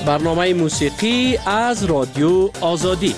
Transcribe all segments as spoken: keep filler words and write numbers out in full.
برنامه موسیقی از رادیو آزادی.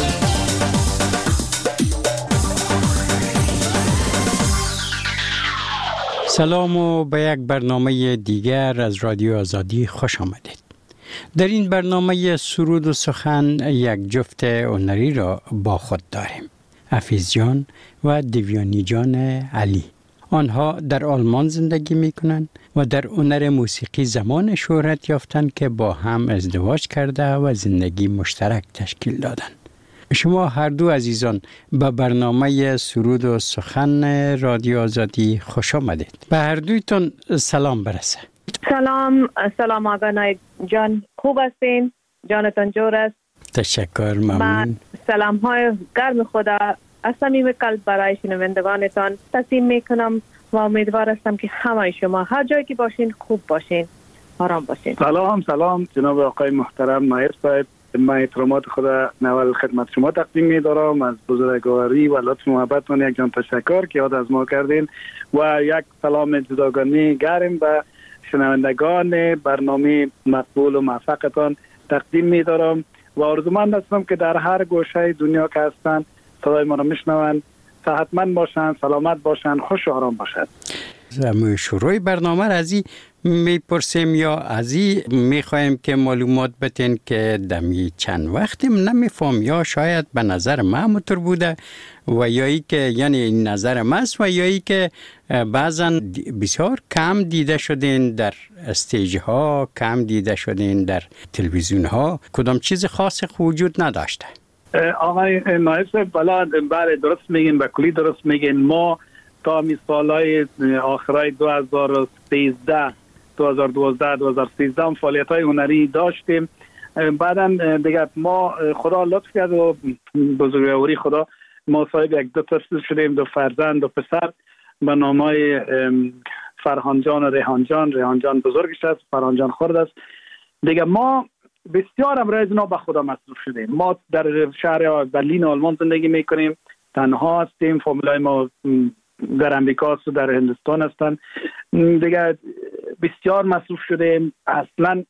سلام و به یک برنامه دیگر از رادیو آزادی خوش آمدید. در این برنامه سرود و سخن یک جفت هنری را با خود داریم. حفیظ جان و دیویانی جان علی. آنها در آلمان زندگی می کنند و در هنر موسیقی زمان شهرت یافتند که با هم ازدواج کرده و زندگی مشترک تشکیل دادند. شما هر دو عزیزان به برنامه سرود و سخن رادیو آزادی خوش آمدید. به هر دویتون سلام برسه. سلام، سلام آقا نایک جان، خوب هستین؟ جانتان جور است؟ تشکر، ممنون. سلام های گرم خدا از صمیم قلب برای شنوندگانتان تقدیم میکنم و امیدوار هستم که همه شما هر جایی که باشین خوب باشین، آرام باشین. سلام سلام جناب آقای محترم نایب صاحب، من احترامات خدا نوال خدمت شما تقدیم می‌دارم. از بزرگواری و لطف محبتتون یک جان تشکر که یاد از ما کردین و یک سلام جداگانه گرم به شنوندگان برنامه مقبول و موفقتان تقدیم می‌دارم و آرزومند هستم که در هر گوشه دنیا که هستند صدای ما را میشنوند، صحتمند باشند، سلامت باشند، خوش و آرام باشند. زمین شروع برنامه را ازی میپرسیم یا ازی میخوایم که معلومات بتین که دمی چند وقتی نمیفهم یا شاید به نظر ما متر بوده و یایی که یعنی این نظر ماست و یایی که بعضا بسیار کم دیده شدین در استیج ها، کم دیده شدین در تلویزیون ها، کدام چیز خاص وجود نداشته. آقای نایب صاحب بله درست میگین، به کلی درست میگین. ما تا می سالهای آخرای دو هزار و سیزده دو هزار و دوازده دو هزار و سیزده هم فعالیت های هنری داشتیم. بعدا دیگه ما خدا لطف کرد و بزرگواری خدا ما صاحب یک دو طفل شدیم، دو فرزند، دو پسر به نامای فرهان جان و ریحان جان. ریحان جان بزرگش است، فرهان جان خرد است. دیگه ما بسیار امروز اینا به خدا مصروف شدیم. ما در شهر برلین آلمان زندگی میکنیم، تنها هستیم. فامیلای ما در امریکا و در هندوستان هستن. دیگه بسیار مصروف شدیم، اصلا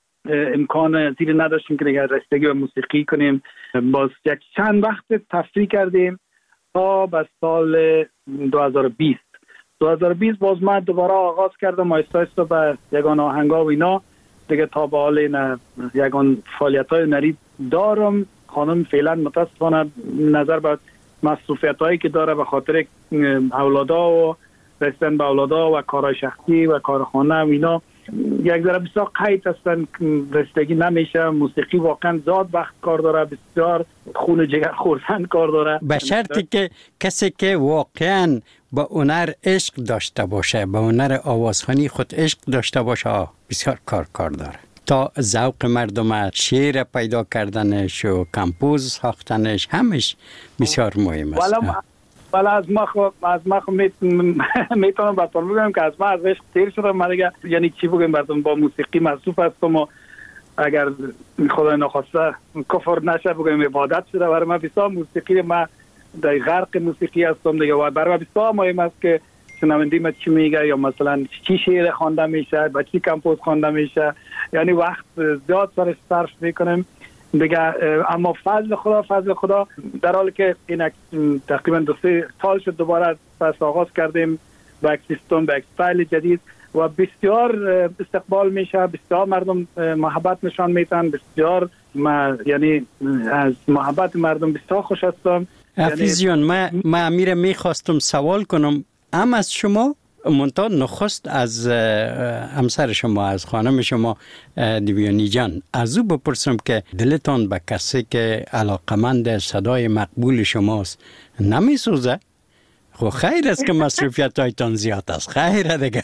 امکان زیر نداشتیم که دیگه رسیدگی به موسیقی کنیم. باز یک چند وقت تفریح کردیم تا به سال دو هزار و بیست دو هزار و بیست باز من دوباره آغاز کردم آیسته آیسته به یگان آهنگا و اینا دیگه. تا به حال این یگان فعالیت های هنری دارم. خانم فعلا متاسفانه نظر به مصروفیت هایی که داره به خاطر اولادا و رسیدن به اولادا و کارهای شخصی و کارخانه و اینا یک ذره بسیار قید هستن، رسیدگی نمیشه. موسیقی واقعا زاد وقت کار داره، بسیار خون جگر خوردن کار داره، به شرطی که کسی که واقعا با هنر عشق داشته باشه، با هنر آوازخوانی خود عشق داشته باشه، بسیار کار کار داره تا ذوق مردم، شعر پیدا کردنش و کمپوز ساختنش همش بسیار مهم است. ولی از ما خب از ما خب میتونم براتون بگم که از ما از عشق تیر شدم. من دیگه یعنی چی بگم براتون، با موسیقی مصروف هستم و اگر خدا نخواسته کفر نشه بگم عبادت شده برای من. بسیار موسیقی ما در غرق موسیقی هستم دیگه و برای من بسیار مهم است که شنونده ما چی میگه یا مثلا چی شعر خوانده میشه، با چی کمپوز خوانده میشه. یعنی وقت زیاد سرش صرف میکنم دیگه. اما فضل خدا فضل خدا در حالی که این تقریبا دو سه سال شد دوباره پس آغاز کردیم با یک سیستم، با یک استایل جدید و بسیار استقبال میشه، بسیار مردم محبت نشان میتن، بسیار ما یعنی از محبت مردم بسیار خوش هستم. حفیظ جان، من ما امیر میخواستم سوال کنم ام از شما منتها نخست از همسر شما، از خانم شما دیویانی جان، از او بپرسم که دلتان به کسی که علاقمند صدای مقبول شماست نمیسوزه؟ خب خیر است که مصروفیت هایتان زیاد است، خیره دیگه.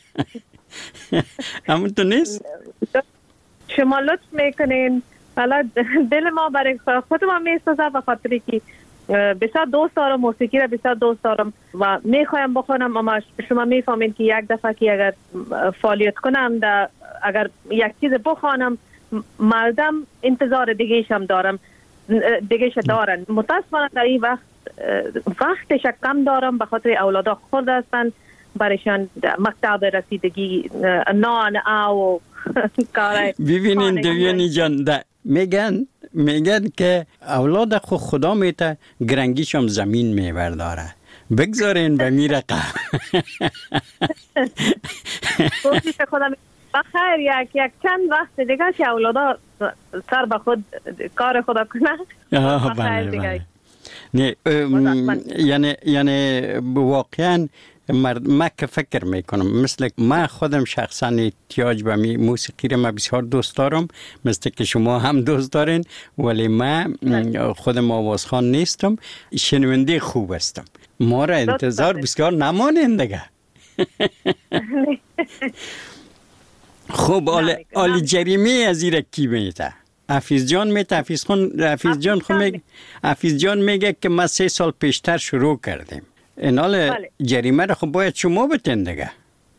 همونطور نیست؟ شما لطف میکنین، حالا دل ما برای خود ما میسوزه به خاطری که بسیار دوست دارم موسیقی را، بسیار دوست دارم و میخوایم بخونم، اما شما میفهمین که یک دفعه که اگر فعالیت کنم دا اگر یک چیز بخوانم مردم انتظار دیگه‌اش هم دارم دیگه‌اش دارن. متاسفانه در این وقت وقتش کم دارم به خاطر اولادا خرد هستن، برایشان مکتب رسیدگی نان او کارای ببینین دویانی جان ده میگن میگن که اولاد خو خدا میته گرنگیشم زمین میبرداره بگذارین به میره قهر. کوشش خدا بخیر یک یک چند وقت دیگه که اولادا سر به خود کار خدا کنه. آه بله بله. نه یعنی یعنی واقعا من که فکر میکنم مثل من خودم شخصا احتیاج به موسیقی رو من بسیار دوست دارم مثل که شما هم دوست دارین ولی من خودم آوازخوان نیستم شنونده خوب هستم ما را انتظار بسیار نمانین دیگه. خب آلی جریمه از ایره کی میته؟ حفیظ جان میته حفیظ خون حفیظ جان خو میگه حفیظ جان میگه که ما سه سال پیشتر شروع کردیم اینال جریمه رو خب باید شما بتین دیگه.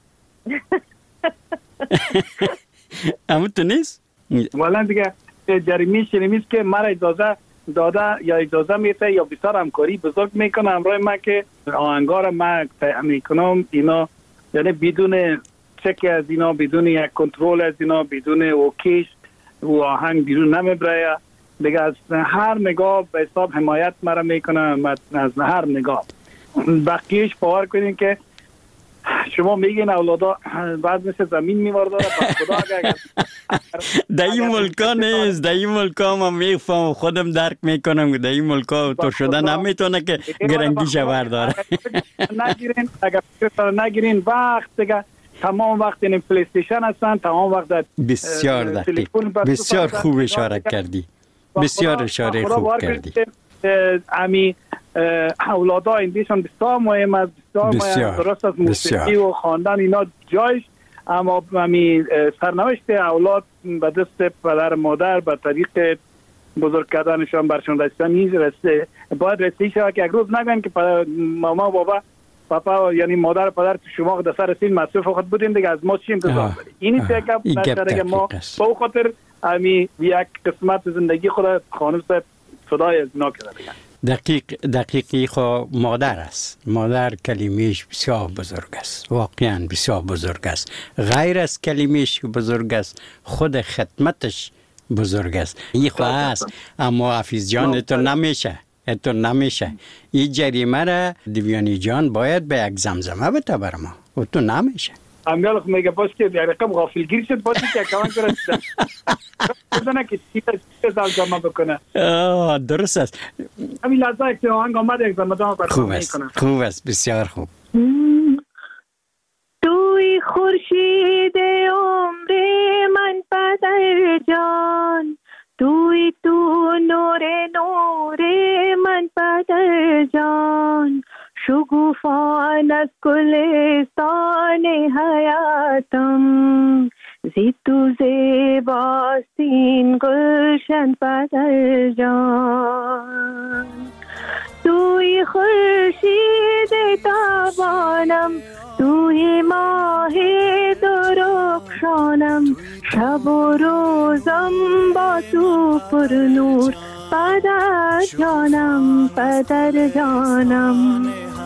اما تو نیست؟ والا دیگه جریمه شریمیست که مرا اجازه داده یا اجازه میته یا بسیار همکاری بزرگ میکنه همراه من که آهنگار من میکنم اینا یعنی بدون چک از اینا بدون یک کنترل از اینا بدون اوکیش و آهنگ بیرون نمیبره دیگه از هر نگاه به حساب حمایت مرا میکنه از هر نگاه. بقیهش باور کنین که شما میگین اولادا بعد مثل زمین میورداره خدا اگر در این ملکا نیست در این ملکا من میفهم خودم درک میکنم در این ملکا تو شده نمیتونه که گرنگیش برداره. نگیرین اگر نگیرین وقت دیگه تمام وقت این پلی استیشن هستن تمام وقت بسیار دقیق بسیار خوب اشاره کردی بسیار اشاره خوب کردی. امی اولادا ایندیشان بسیار مهم است بسیار مهم درست از موسیقی و خواندن اینا جایش اما امی سرنوشت اولاد به دست پدر مادر به طریق بزرگ کردنشان برشون رسیدن نیست رسیده باید رسیده شود که یک روز نگن که ماما بابا پاپا یعنی مادر پدر تو شما در سر سین مصروف خود بودین دیگه از ما چی انتظار دارید اینی که نشده ما با خاطر امی یک قسمت زندگی خود خانم صاحب صدای از اینا کرده دیگه. دقیق دقیقی خو مادر است مادر کلمهش بسیار بزرگ است واقعا بسیار بزرگ است غیر از کلمهش بزرگ است خود خدمتش بزرگ است این خو است اما حفیظ جان تو نمیشه تو نمیشه این جریمه را دیویانی جان باید به یک زمزمه بده بر ما و تو نمیشه امیال خو میگه باش که یک رقم غافلگیر شد باشه که اکاون کرد بزنه که چیز زمزمه بکنه درست است همین لحظه که آهنگ آمد یک زمزمه خوب است خوب است بسیار خوب. توی خورشید عمر من پدر جان توی تو نور نور من پدر جان شگوفان از گلستان حیاتم زی تو زیباستین گلشن پدر جان توی خورشید تابانم توی ماه درخشانم شب و روزم با تو پر نور پدر جانم پدر جانم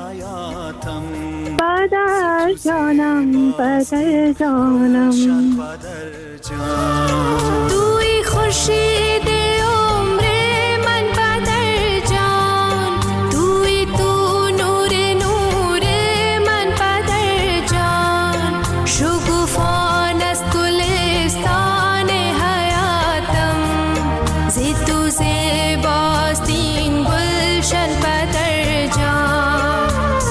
پدر جانم پدر جانم توی خورشید عمر من پدر جان توی تو نور نور من پدر جان شگوفان از گلستان حیاتم زی تو زیباستین گلشن پدر جان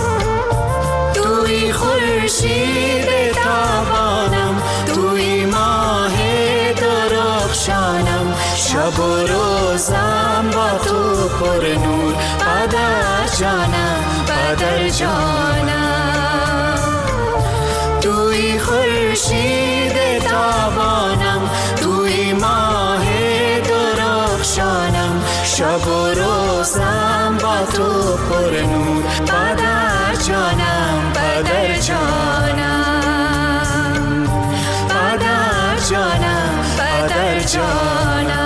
توی خورشید تابانم توی ماه درخشانم شب و روزم با تو پر نور پدر جانم پدر جانم توی خورشید تابانم توی ماه درخشانم شب و روزم با تو پر نور پدر جانم پدر جانم پدر جانم پدر جانم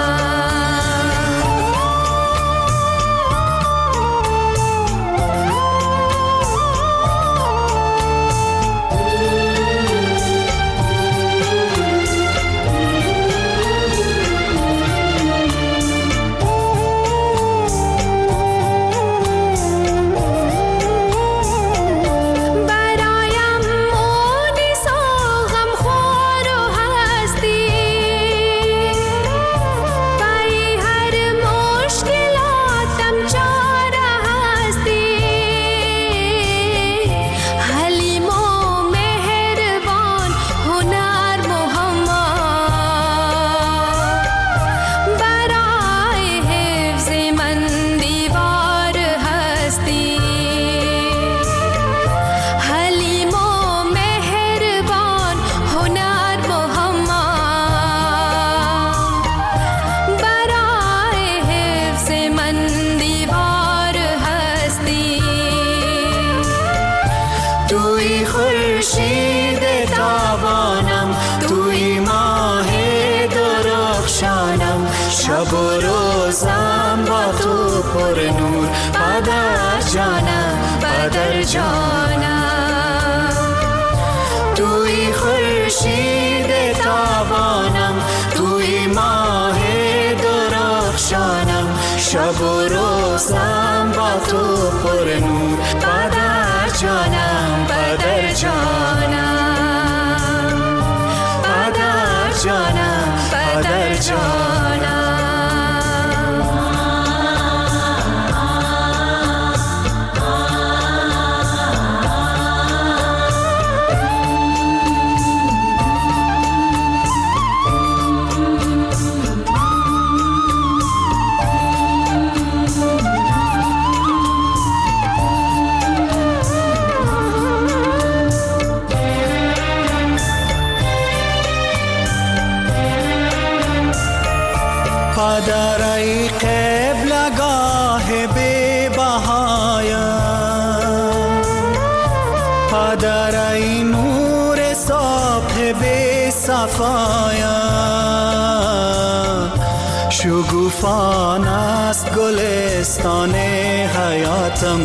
نور پدر جانم پدر جانم توی خورشید تابانم توی ماه درخشانم شب و روزم با تو پر نور پدر جانم پدر جانم پدر جانم پدر جانم پدر ای قبلگاه بی بهایم پدر ای نور صبح بی صفایم شگوفان است گلستان حیاتم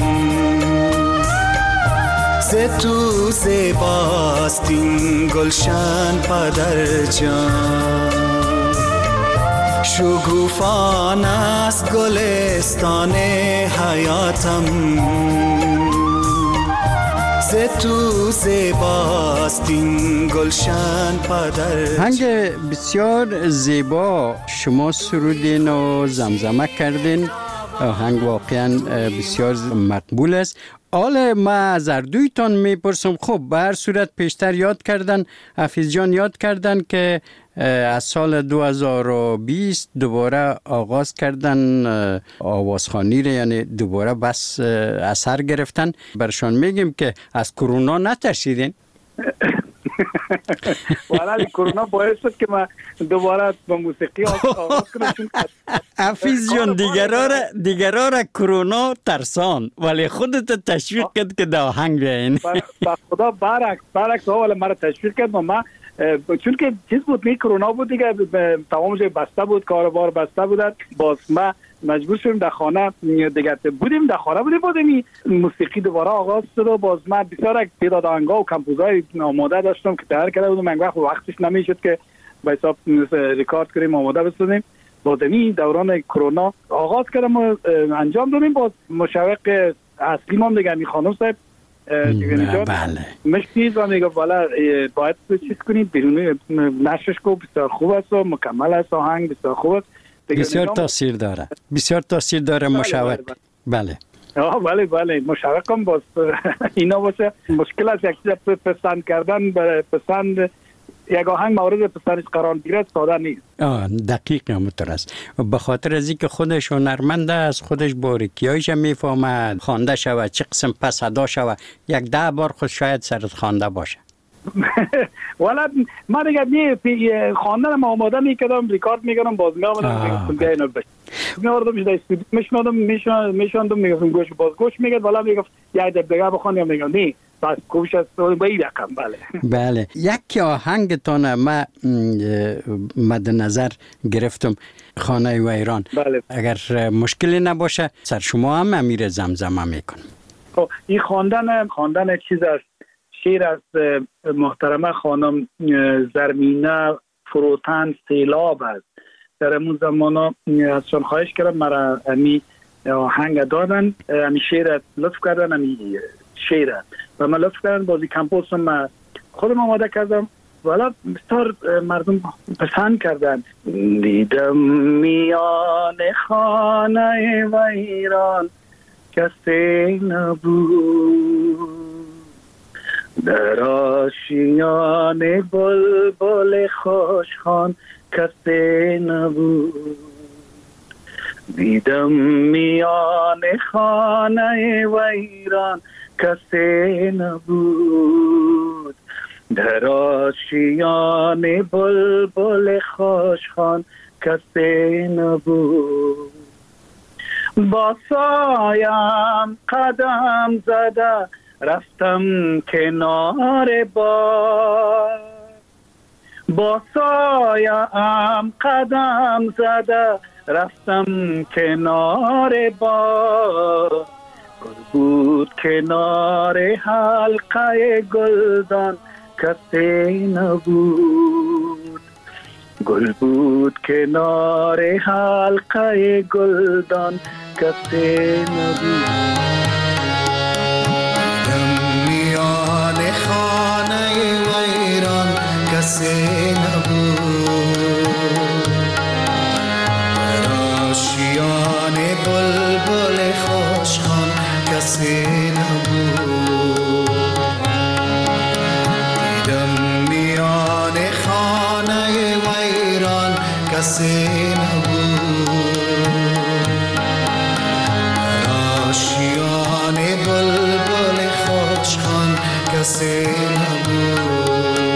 ز تو زیباست این گلشن پدر جان شگوفان است گلستان حیاتم ز تو زیباست این گلشن پدر. هنگ بسیار زیبا شما سرودین و زمزمه کردین، هنگ واقعا بسیار مقبول است. حالا ما از اردویتان میپرسم، خب به هر صورت پیشتر یاد کردن، حفیظ جان یاد کردن که از سال دو هزار و بیست دوباره آغاز کردن آوازخوانی رو، یعنی دوباره بس اثر گرفتن. برشان میگیم که از کرونا نترسیدین؟ والا کرونا باعث شد که ما دوباره با موسیقی آغاز کنم. حفیظ جان دیگرها را دیگرها را کرونا ترسان، ولی خودت تشویق کرد که در آهنگ بیاین. با خدا برعکس برعکس ها، ولی مرا تشویق کرد. ما چون که چیز بود، می کرونا بود دیگه، تمام جای بسته بود، کاروبار بسته بود، باز ما مجبور شدیم در خانه دیگه بودیم، در خانه بودیم بودیم موسیقی دوباره آغاز شد. و باز من بسیار تعداد آهنگا و کمپوزای آماده داشتم که تیار کرده بودم، من وقت وقتش نمیشد که به حساب ریکارد کنیم آماده بسازیم. باز این دوران کرونا آغاز کردم و انجام دادیم. باز مشوق اصلی ما دیگه این خانم صاحب بله مشکیز و میگه والا باید چیز کنید بیرونی نشش کو، بسیار خوب است و مکمل است، آهنگ بسیار خوب است، بسیار تاثیر داره، بسیار تاثیر داره. مشوق بله آه بله بله مشوقم باز اینا باشه. مشکل است یک چیز پسند کردن، برای پسند یک آهنگ مورد پسندش قرار گیره ساده نیست. آه دقیق همونطور است. به خاطر از اینکه خودش هنرمند است، خودش باریکیایش میفهمد، خوانده شود چه قسم پس ادا شود، یک ده بار خود شاید سرت خوانده باشه. والا من دیگه می خواندن ما آماده میکردم، ریکارد میکردم، باز میآمدم میگم اینو بش میآوردم در استودیو میشنادم میشوندم میگفتم گوش باز گوش میگفت والا میگفت یه دب دیگه بخونم، میگم نه بس کوش است به این رقم. بله بله یک آهنگتان ما مد نظر گرفتم، خانه و ایران. بله. اگر مشکلی نباشه سر شما هم امیر زمزمه میکنم. خب این خواندن خواندن چیز است، شعر از محترمه خانم زرمینه فروتن سیلاب است. در امون زمان ازشان خواهش کردم مرا امی آهنگ دادن، امی شعر لطف کردن، امی شعر و من لطف کردن، بازی کمپوزم من خودم آماده کردم. والا بسیار مردم پسند کردن. دیدم میان خانه و ایران کسی نبود، در آشیان بلبل خوشخوان کسی نبود. دیدم میان خانه و ایران کسی نبود، در آشیان بلبل خوشخوان کسی نبود. با سایم قدم زده رفتم کنار بار، با سایم قدم زده رفتم کنار با گل بود کنار حلقه گلدان کسی نبود گل بود کنار حلقه گلدان کسی نبود میان خانه ویران کسی نبود آشیان بلبل خوشخوان کسی نبود دیدم میان خانه ویران کسی نبود آشیان بلبل خوشخوان کسی نبود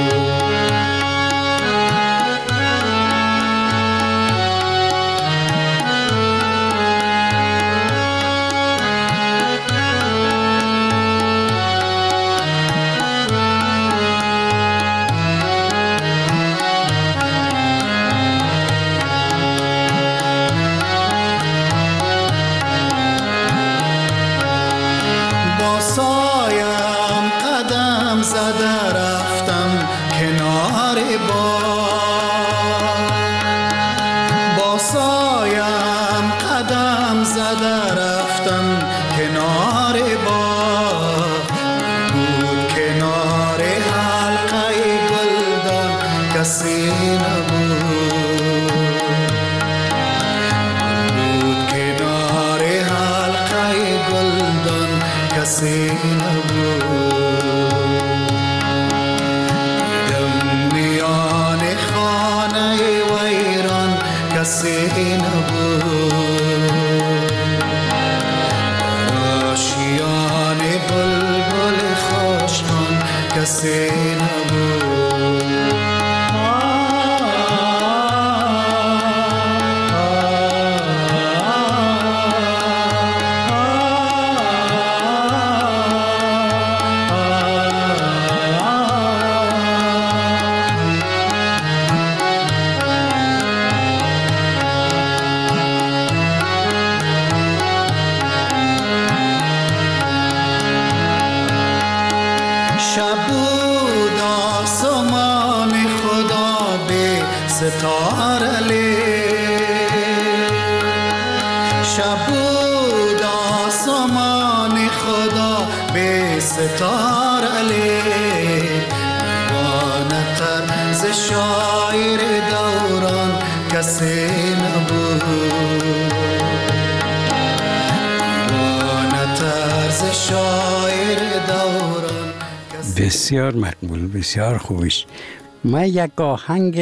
بسیار مقبول، بسیار خوبش. من یک آهنگ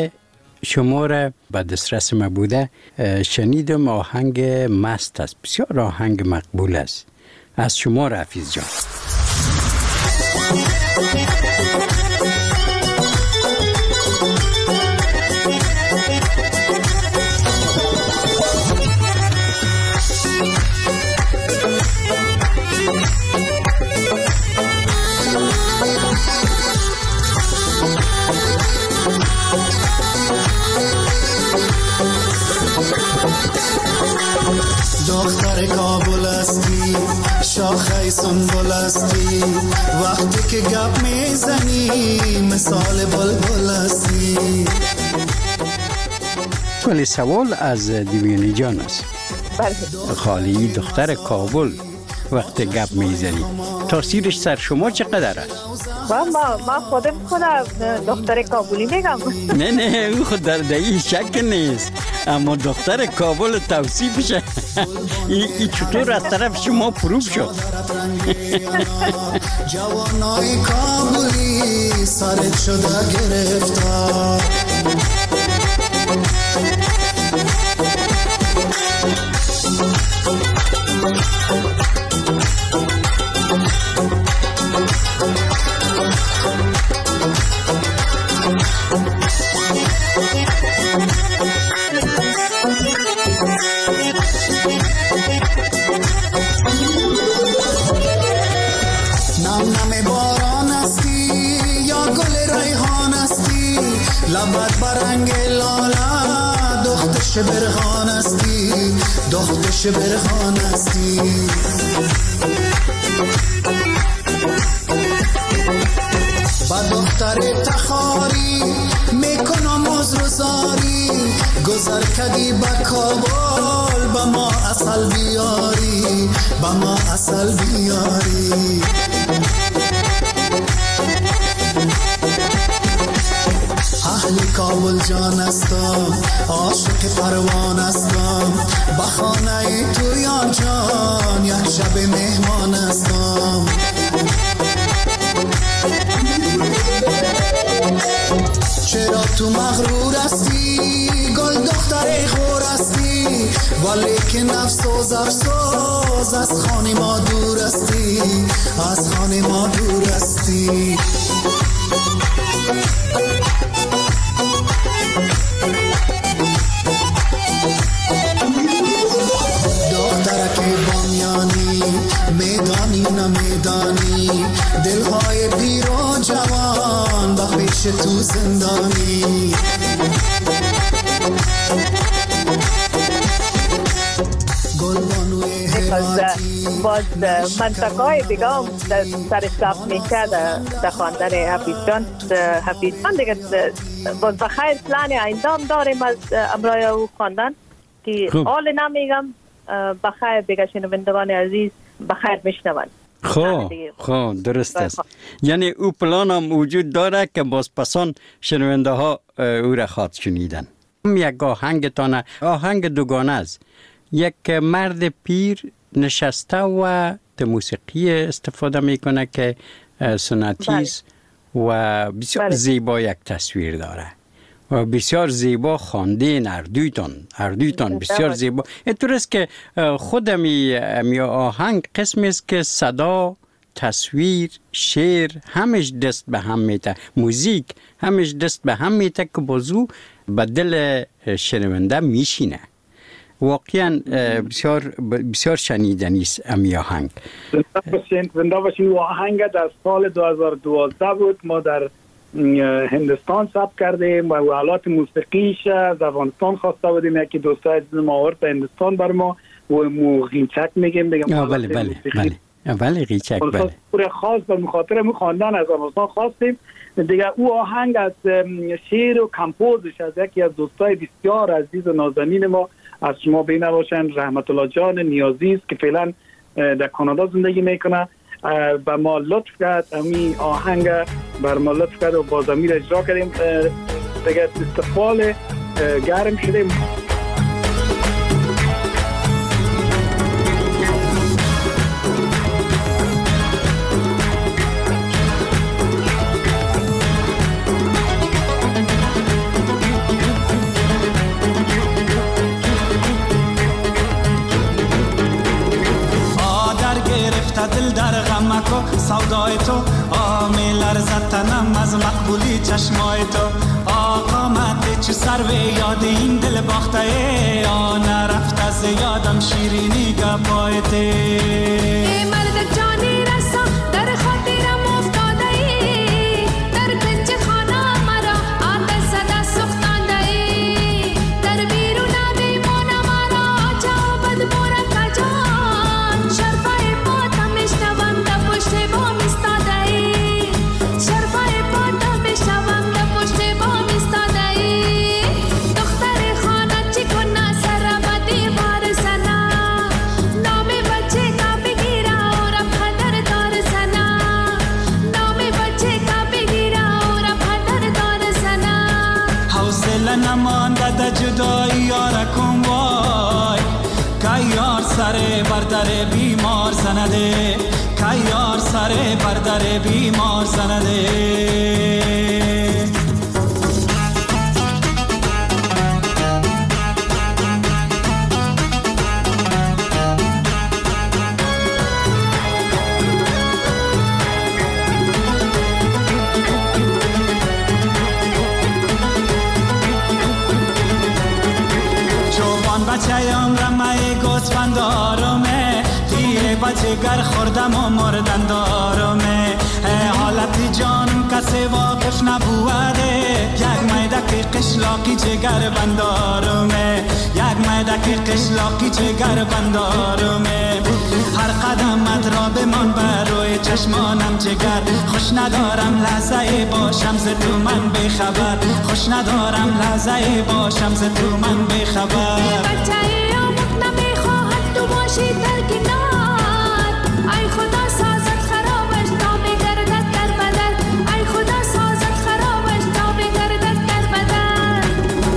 شما را به دسترس ما بوده شنیدم، آهنگ مست است، بسیار آهنگ مقبول است از شما رفیظ جان. دختر کابل هستی، شاخه سنبل هستی، وقتی که گپ میزنی مثال بلبل هستی. ولی سوال از دیویانی جان است. بله. خالی دختر کابل وقتی گپ میزنی تاثیرش سر شما چقدر است؟ ما ما خودم خودم دختر کابلی میگم. نه نه او خود در دایی شک نیست، اما دختر کابل توصیفش این چطور از طرف شما پروف شد؟ جوانای کابلی سرت شده گرفتار، رنگ لاله دخت شبرخان استی دخت شبرخان استی با دختر تخاری میکنم عذرزاری گذر کدی با کابل با ما اصل بیاری با ما اصل بیاری اهل کابل جان استم عاشق پروان استم با خانه تو یا جان یک شب مهمان استم چرا تو مغرور هستی گل دختر خور هستی ولی که نفسوز افسوز از خانه ما دور هستی از خانه ما دور هستی دخترک بامیانی میدانی نمیدانی دلهای پیر و جوان با پیش تو زندانی باز منطقه های دیگه هم سر حساب میشه در خواندن حفیظ جان حفیظ جان دیگه باز بخیر پلان ایندام داریم از امرای او خواندن که حال نمیگم بخیر دیگه شنوندگان عزیز بخیر میشنون. خب خب درست است. یعنی او پلان هم وجود داره که باز پسان شنونده ها او را خواد شنیدن. یک آهنگ تانه آهنگ دوگانه است. یک مرد پیر نشسته و در موسیقی استفاده میکنه که سنتیز و بسیار بله. زیبا یک تصویر داره و بسیار زیبا خواندین اردویتان اردویتان بسیار زیبا. اینطور است که خود می, می آهنگ قسمی است که صدا تصویر شعر همش دست به هم میته موزیک همش دست به هم میته که بازو به دل شنونده میشینه. واقعا بسیار بسیار شنیدنی است امی آهنگ. زنده باشین. و آهنگ در سال دو هزار و دوازده بود. ما در هندستان ثبت کردیم و آلات موسیقیش از افغانستان خواسته بودیم. یکی دوستای عزیز ما آورد به هندستان بر ما و مو غیچک میگیم دیگه. بله بله بله بله غیچک بله. پور خاص به مخاطر مو خواندن از افغانستان خواستیم دیگه. او آهنگ از شعر و کمپوزش از یکی از دوستای بسیار عزیز و نازنین ما از شما بینواشن رحمت الله جان نیازی است که فعلا در کانادا زندگی میکنه و ما لطف کرد امی آهنگ بر ما لطف کرد و باز امیر اجرا کردیم دیگه. استقبال گرم شدیم. دل در غمکو سودای تو آمی لرزد تنم از مقبولی چشمای تو آقا مده چه سر به یاد این دل باخته ای آن رفت از یادم شیرینی گپایته ای مرد جانی رسا در خاطرم افتاده ای در کنج خانه مرا آتش صدا سوختانده ای در بیرون میمونه مرا جوابت مورد جان شرفای شنوم در پشت بام ایستاده ای شرفای پاتا بشنوم در پشت بام ایستاده ای دختر خانه چی کنه سر به دیوار زنه نام بچه کا بگیره و رب خدر دار زنه نام بچه کا بگیره و رب خدر دار زنه حوصله نمانده در جدایی یاره کن وای که یار سر بردر بیمار زنده که یار سر بردر بیمار زنده جوان بچه امرمه گوسفند آرامه بچه گر خوردم و مردن دارمه حالت جانم کسی واقف نبوده یک میدک قشلاقی جگر بندارمه یک میدک قشلاقی جگر بندارمه هر قدمت را بمان بر روی چشمانم جگر خوش ندارم لحظه باشم ز تو من بخبر خوش ندارم لحظه باشم ز تو من بخبر بچه آمد نمیخواهد تو باشی در کنار ای خدا سازت خرابش تا بگردد در بدن ای خدا سازت خرابش تا بگردد در بدن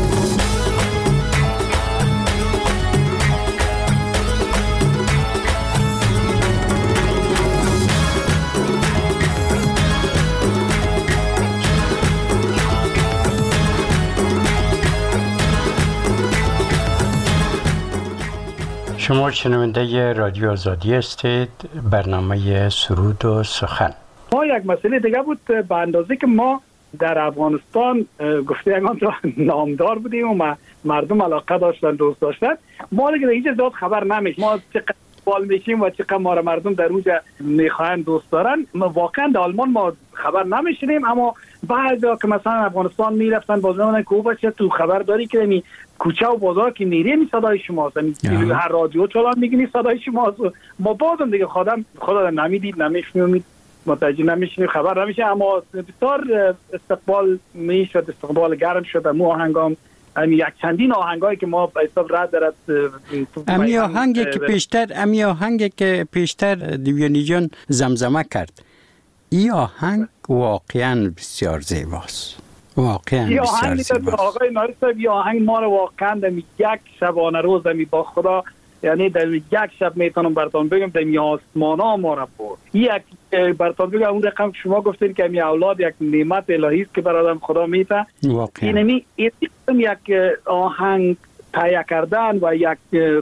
شما شنونده رادیو آزادی هستید، برنامه سرود و سخن. ما یک مسئله دیگه بود به اندازه که ما در افغانستان گفته یکان تا نامدار بودیم و ما مردم علاقه داشتن دوست داشتن ما دیگه هیچ زیاد خبر نمیشه ما چقدر بال میشیم و چقدر ما را مردم در اونجا میخواین دوست دارن واقعا در آلمان ما خبر نمیشنیم اما بعضیا که مثلا افغانستان میرفتن باز میگن که بچه تو خبر داری که می کوچه و بازار که میری می صدای شماست هر رادیو چالان میگنی صدای شماست ما بازم دیگه خودم خدا نمیدید نمیشنید متوجه نمیشیم خبر نمیشه اما بسیار استقبال میشد استقبال گرم شد مو آهنگام امی یک چندین آهنگایی که ما به حساب رد دارد امی آهنگی که پیشتر امی آهنگی که پیشتر دیویانی جان زمزمه کرد این آهنگ واقعا بسیار زیباست واقعا بسیار زیباست آقای نایر صاحب این آهنگ ما رو واقعا در یک شبانه روز می با خدا یعنی در یک شب میتونم براتون بگم در می آسمانا ما را برد یک براتون بگم اون رقم شما گفتین که می اولاد یک نعمت الهی است که بر آدم خدا میده اینمی یک آهنگ تهیه کردن و یک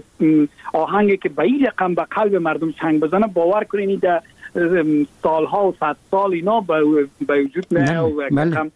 آهنگی که به این رقم به قلب مردم چنگ بزنه باور کنید در سالها و صد سال اینا به وجود نه و رقم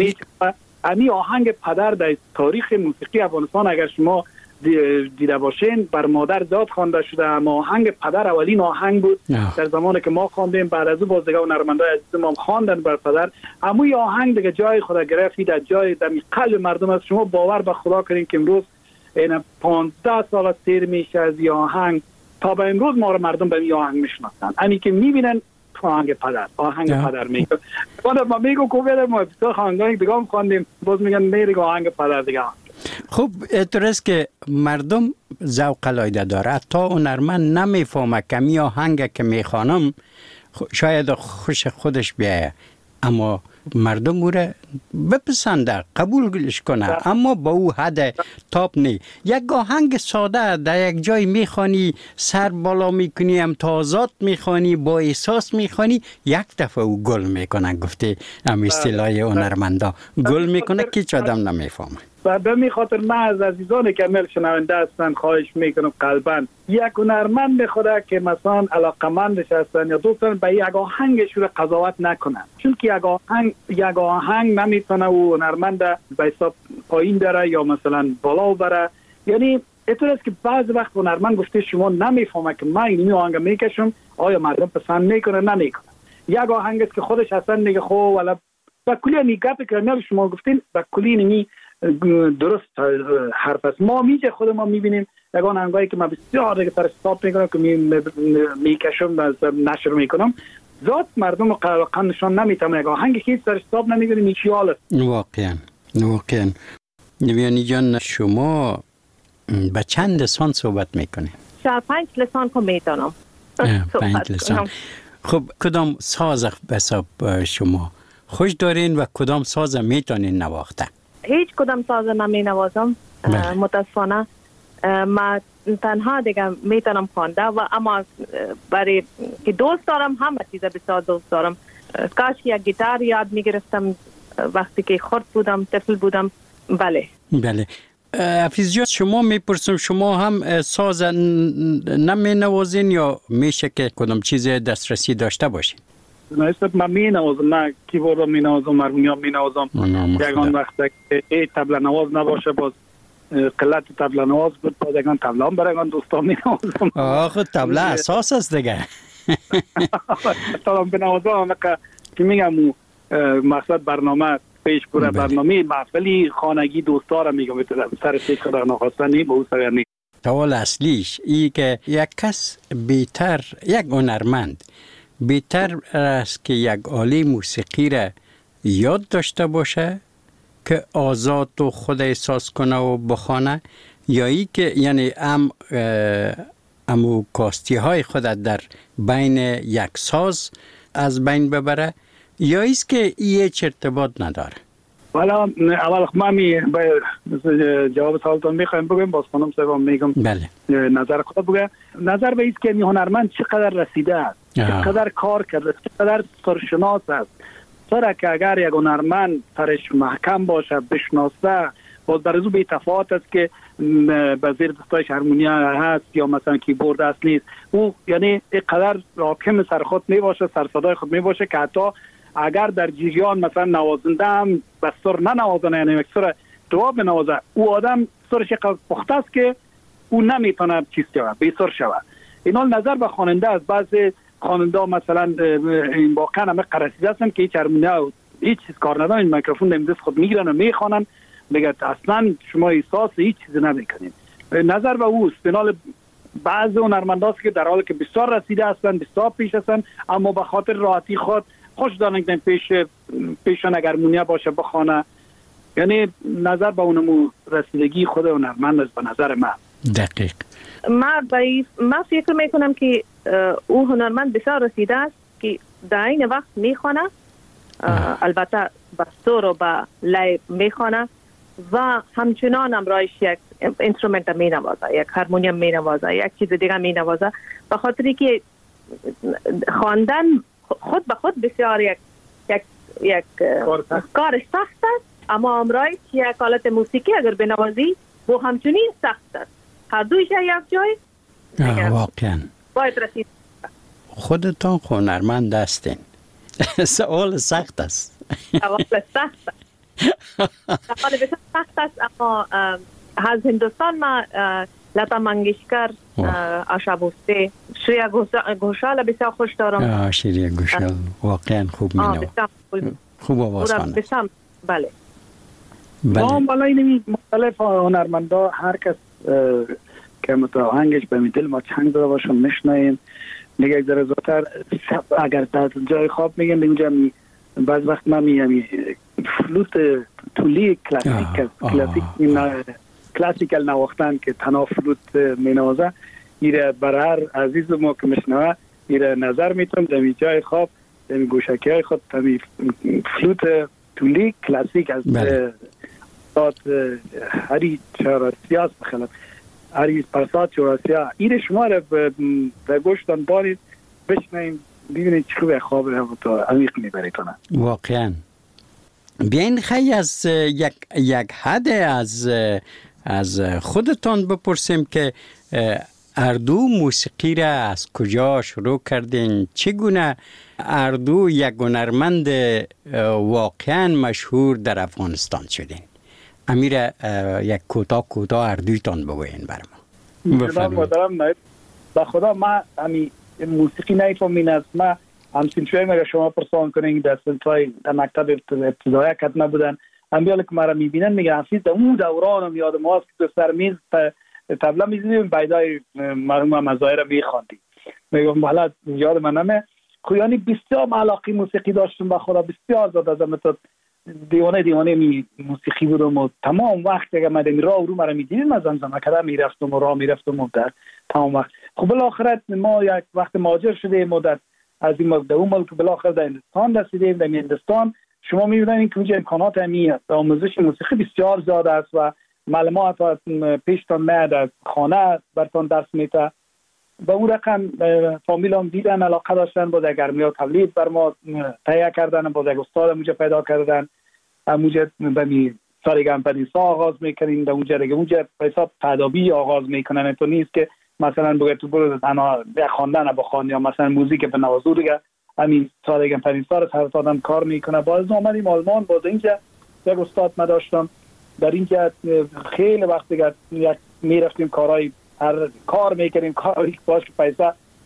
امی آهنگ پدر در تاریخ موسیقی افغانستان اگر شما دیده باشین بر مادر زاد خوانده شده اما آهنگ پدر اولین آهنگ بود آه. در زمانی که ما خواندیم بعد از او باز دیگه هنرمندای عزیز ما خواندن بر پدر اما این آهنگ دیگه جای خود گرفت در جای در قلب مردم است شما باور به خدا کنین که امروز این پانزده سال از سیر میشه از این آهنگ تا به امروز ما رو مردم به این آهنگ میشناسن همین که میبینن آهنگ پدر آهنگ آه. پدر میگه ما میگو کوبه ما بسیار آهنگای دیگه هم خواندیم باز میگن میری آهنگ پدر دیگه خب اعتراض که مردم ذوق العاده داره تا هنرمند نمیفهمه که می آهنگ که میخوانم شاید خوش خودش بیایه اما مردم او را بپسنده قبولش کنه اما با او حد تاپ نی یک آهنگ ساده در یک جای میخوانی سر بالا میکنی امتیازات میخوانی با احساس میخوانی یک دفعه او گل میکنه گفته هم اصطلاح هنرمندا گل میکنه که هیچ آدم نمیفهمه و به می خاطر من از عزیزان که کامل شنونده هستن خواهش میکنم قلباً یک هنرمند میخواد که مثلا علاقمندش هستن یا دوستان به یک آهنگش رو قضاوت نکنن چون که یک آهنگ یک آهنگ نمیتونه او هنرمند به حساب پایین داره یا مثلا بالا بره یعنی اینطور است که بعض وقت هنرمند گفته شما نمیفهمه که من این آهنگ میکشم آیا مردم پسند میکنه نمیکنه یک آهنگ است که خودش اصلا میگه خب ولی با کلی نیگه که شما گفتین با کلی نمی درست حرف است ما میشه خود ما میبینیم یک آهنگایی که من بسیار دیگه سر استاپ میکنم که میکشم نشر میکنم ذات مردم رو قلقا نشان نمیتونم یک آهنگی که سر استاپ نمیگیریم این چیال است واقعا واقعا دیویانی جان شما به چند لسان صحبت میکنید؟ شاید پنج لسان که میتونم پنج لسان خب کدام ساز به حساب شما خوش دارین و کدام ساز میتونین نواخته؟ هیچ کدام ساز نمی نوازم متاسفانه ما تنها دیگه میتونم خوانده و اما برای که دوست دارم همه چیز بسیار دوست دارم کاش یک گیتار یاد میگرفتم وقتی که خرد بودم طفل بودم بله بله حفیظ جان شما میپرسم شما هم ساز نمی نوازین یا میشه که کدام چیز دسترسی داشته باشین؟ نه من می نوازم نه کیبورد می نوازم هارمونیوم می نوازم یگان وقت که ای طبله نواز نباشه باز قلت طبله نواز بود باز یگان طبله هم برای دوستان می نوازم آخه طبله اساس است دیگه تا بنوازم که میگم مقصد برنامه پیش بره، برنامه محفلی خانگی دوستا را میگم سر سیک خدا نخواستن نی به او سویر نی. سوال اصلیش ای که یک کس بیتر، یک هنرمند بیتر است که یک آله موسیقی را یاد داشته باشه که آزاد و خود احساس کنه و بخوانه، یا ای که یعنی ام امو کاستی های خودت در بین یک ساز از بین ببره، یا ایست که ای هیچ ارتباط نداره؟ والا اول من می جواب سوالتون میخوایم بگم، باز خانم صاحب میگم بله نظر خود بگم. نظر به ایست که این هنرمند چقدر رسیده است، چقدر کار کرده، چقدر سرشناس است. سره که اگر یک هنرمند سرش محکم باشه، بشناسه، باز در ازو به تفاوت است که به زیر دستایش هارمونیا هست یا مثلا کیبورد است نیست. او یعنی اینقدر حاکم سر خود می باشه، سر صدای خود می باشه که حتی اگر در جریان مثلا نوازنده هم به سر ننوازنه، یعنی یک سر دعا بنوازه، او آدم سرش اینقدر پخته است که او نمیتونه چیز شود، بی سر شود. این حال نظر به خواننده است. بعضی خواننده مثلا این واقعا همه قرصیده هستن که هیچ هارمونیا هیچ چیز کار ندارن، این میکروفون در دست خود میگیرن و میخوانن، میگه اصلا شما احساس هیچ چیزی نمیکنین. نظر به اوست. بنال بعضی هنرمنداست که در حالی که بسیار رسیده هستن، بسیار پیش هستن، اما به خاطر راحتی خود خوش دارن که پیش پیشان اگر هارمونیا باشه بخونه. یعنی نظر به اونمو رسیدگی خود هنرمند است به نظر من. دقیق. من باید من فکر میکنم که او هنرمند بسیار رسیده است که در این وقت میخونه، البته با سور و با لای میخونه و همچنان هم رایش یک انسترومنت می نوازه، یک هارمونیم می نوازه، یک چیز دیگه می نوازه، به خاطری که خواندن خود به خود بسیار یک یک یک کار سخت است، اما امرای یک آلت موسیقی اگر بنوازی و همچنین سخت است. هر دویش یک جای واقعا باید رسید. خودتان هنرمند هستین. سوال سخت است. سوال سخت است. سوال بسیار سخت است، اما از هندوستان ما لتا منگشکر، آشا بوسته، شریا گوشال بسیار خوش دارم. شریا گوشال واقعا خوب مینوازه. خوب آواز خوانه. بله. ما بالا این مختلف هنرمندا هر کس که متاهنگش به دل ما چنگ داده باشم میشنیم. میگه یک ذره زودتر اگر در جای خواب میگم اینجا بعض وقت من میگم فلوت تولی کلاسیک کلاسیک کلاسیکال نواختن که تنها فلوت مینوازه، ایره بر هر عزیز ما که میشنوه ایره نظر میتونم در جای خواب در گوشکی های خود تمی فلوت تولی کلاسیک از داد هری چهارسیاس بخلم هری پرسات چهارسیا ایره شما را به گوشتان بارید بشنیم ببینید چه خوبه خواب رو تا عمیق میبریتونه. واقعا بیاین خیلی از یک یک حد از از خودتان بپرسیم که اردو موسیقی را از کجا شروع کردین؟ چگونه اردو یک هنرمند واقعا مشهور در افغانستان شدین؟ امیر یک کوتاه کوتاه اردویتان بگوین بر ما. بفرمایید. با خدا ما امی موسیقی نیفهمین است. ما همچنین شویم اگر شما پرسان کنین در سنتای در مکتب ابتدایی کت نبودن امیالی که ما را میبینن میگن حفیظ در اون دورانم یاد ما است که سر میز تبلا میزیدیم بیدای مرحوم مزایر را میخواندیم. میگم حالا یاد من نمه خویانی بسیار علاقه موسیقی داشتم با خدا بسیار زاد از مثلا دیوانه دیوانه می موسیقی بودم و تمام وقت اگر من راه رو مرا میدیدیم از زمزمه کردم میرفتم و راه میرفتم و در تمام وقت. خب بالاخره ما یک وقت مهاجر شدیم و در از این ملک در اون ملک بالاخره در هندوستان رسیدیم. در هندوستان شما میبینید که اونجا امکانات همی آموزش موسیقی بسیار زیاد است و معلومات پیشتان میاد از خانه برتان درس میده. با اون رقم فامیل هم دیدن علاقه داشتن با در گرمی ها تولید بر ما تهیه کردن، با در استاد اونجا پیدا کردن. اونجا به سارگم پدیسا آغاز میکنیم، در اونجا دیگه اونجا حساب تدابی آغاز میکنن. تو نیست که مثلا بگه تو برو تنها خواندن با خوان یا مثلا موزیک به نوازو دیگه همین سارگم پدیسا رو هر آدم کار میکنه. باز اومدیم آلمان، باز اینجا یک استاد ما داشتم در اینجا خیلی وقت دیگه یک میرفتیم کارهای هر کار میکنیم کاری باش پیسه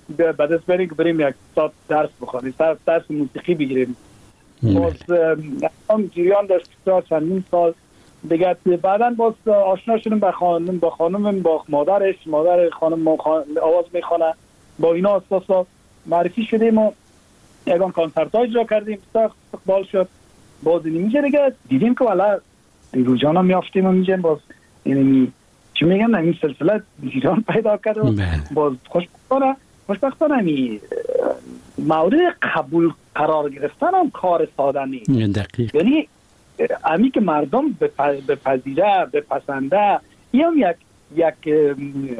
بعد از بریم که بریم یک ساعت درس بخونیم، درس موسیقی بگیریم. باز هم جریان داشت تا چندین سال دیگه. بعدا باز آشنا شدیم با خانم با خانم با مادرش، مادر خانم آواز میخونه، با اینا اساسا معرفی شدیم و یکان کنسرت های اجرا کردیم، سخت استقبال شد. باز اینجا دیگه دیدیم که والا روزان هم میافتیم و میگیم باز یعنی چی میگن این سلسله جریان پیدا کرد و باز خوشبختانه خوشبختانه می مورد قبول قرار گرفتن هم کار ساده نیست. دقیق. یعنی امی که مردم بپذیره بپسنده این هم یک یک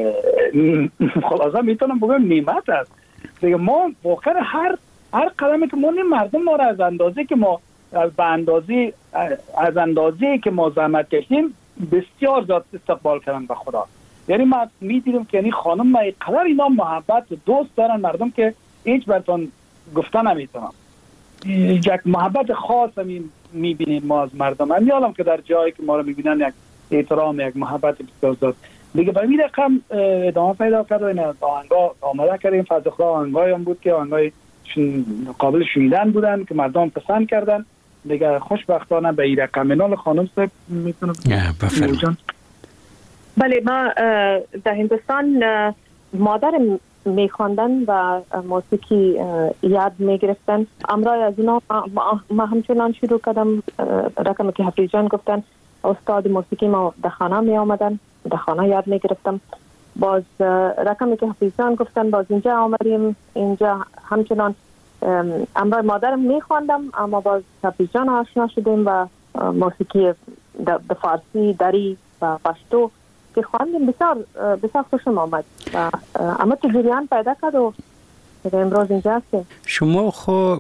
خلاصه میتونم بگم نعمت است دیگه. ما واقعا هر هر قدمی که ما مردم ما را از اندازه که ما به اندازه از اندازه که ما زحمت کشیم بسیار زیاد استقبال کردن به خدا. یعنی ما میدیدیم که یعنی خانم ما اینقدر اینا محبت و دوست دارن مردم که هیچ براتون گفتن نمیتونم. یک محبت خاص می میبینیم ما از مردم. من یادم که در جایی که ما رو میبینن یک احترام یک محبت بسیار زیاد دیگه به این رقم ادامه پیدا کرد و این آهنگا آماده کردیم. فضل خدا آهنگای هم بود که آهنگای قابل شنیدن بودن که مردم پسند کردن دیگه. خوشبختانه به این رقم منال خانم صاحب میتونم بفرمایید. بله، ما در هندوستان مادر میخواندن و موسیقی یاد میگرفتن. امرای از اونا ما همچنان شروع کردم. رقمی که حفیظ جان گفتن استاد موسیقی ما در خانه می آمدن، در خانه یاد میگرفتم. باز رقمی که حفیظ جان گفتن باز اینجا آمدیم، اینجا همچنان امرای مادرم میخواندم اما باز حفیظ جان آشنا شدیم و موسیقی در فارسی، دری و پشتو که خواندیم بسیار بسیار خوشم آمد و اما تو جریان پیدا کرد و امروز اینجا هستیم. شما خو